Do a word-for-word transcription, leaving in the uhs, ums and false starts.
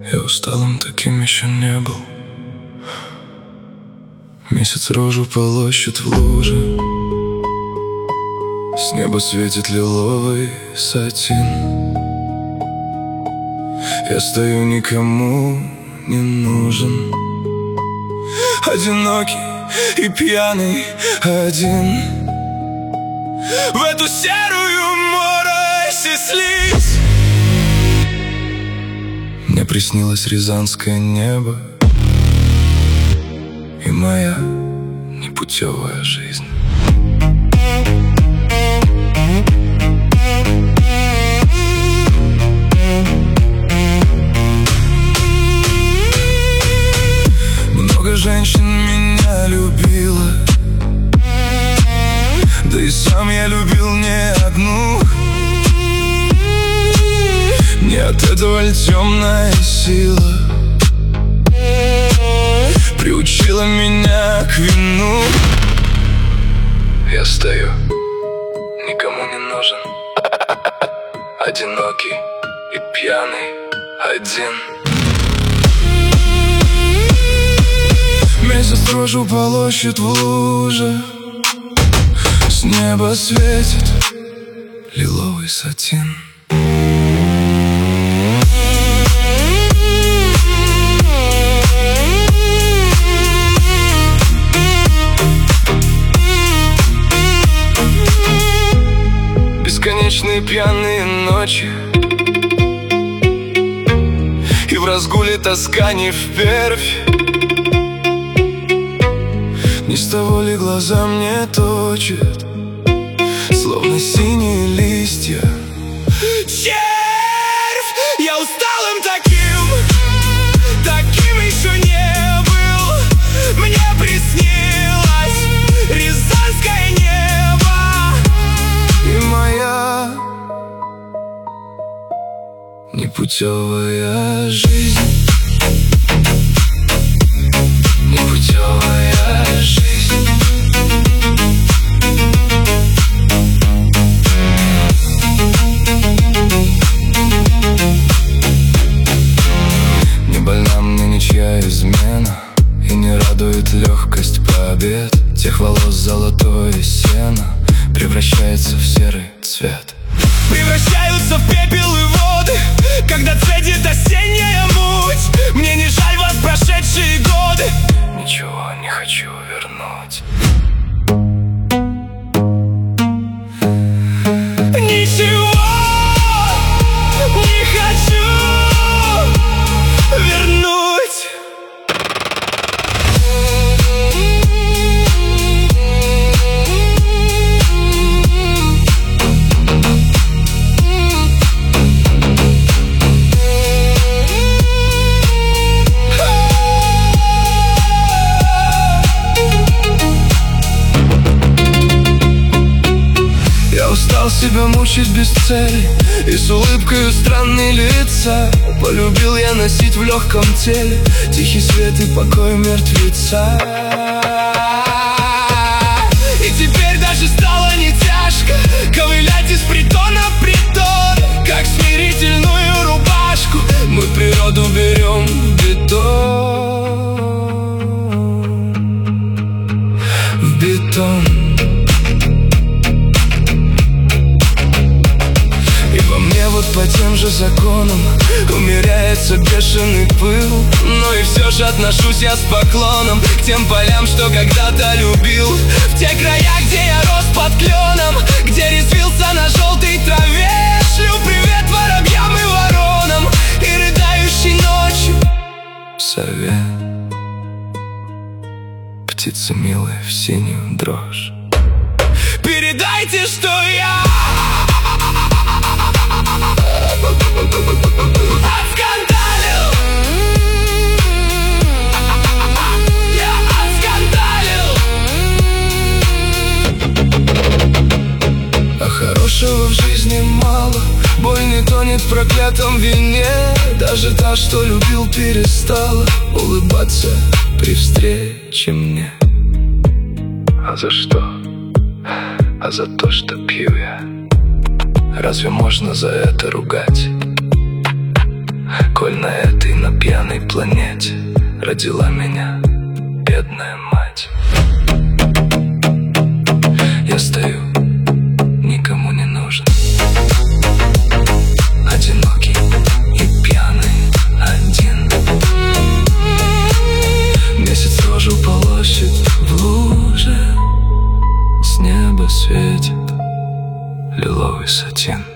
Я усталым таким еще не был. Месяц рожу полощет в луже. С неба светит лиловый сатин. Я стою, никому не нужен, одинокий и пьяный один. В эту серую морось и слизь мне приснилось рязанское небо и моя непутевая жизнь. Много женщин меня любила, да и сам я любил не одну. Не от этого ль темная сила приучила меня к вину. Я стою, никому не нужен, одинокий и пьяный один. Месяц рожу полощет в луже. С неба светит лиловый сатин. Бесконечные пьяные ночи, и в разгуле тоска не впервь. Не с того ли глаза мне точат, словно синие листья? Червь! Я усталым таким, таким еще не был. Мне приснилось рязанское небо и моя непутевая жизнь. Непутевая жизнь. Не больна мне ничья измена, и не радует легкость побед. Тех волос золотое сено превращается в серый цвет. Превращаются в пепел и воды, когда цедит осенняя муть. Мне не жаль вас, прошедшие годы. Ничего не хочу вернуть. Ничего не хочу вернуть. Устал себя мучить без цели и с улыбкой у странной лица. Полюбил я носить в легком теле тихий свет и покой мертвеца. И теперь даже стало не тяжко ковылять из притона в притон. Как смирительную рубашку мы природу берем в бетон. В бетон. Вот по тем же законам умеряется бешеный пыл. Но и все же отношусь я с поклоном к тем полям, что когда-то любил. В те края, где я рос под кленом, где резвился на желтой траве. Шлю привет воробьям и воронам и рыдающей ночью сове. Птицы милые в синюю дрожь, передайте, что я отскандалил. Я отскандалил. А хорошего в жизни мало. Боль не тонет в проклятом вине. Даже та, что любил, перестала улыбаться при встрече мне. А за что? А за то, что пью я. Разве можно за это ругать? Коль на этой написано родила меня бедная мать. Я стою, никому не нужен, одинокий и пьяный один. Месяц рожу полощет в луже, с неба светит лиловый сатин.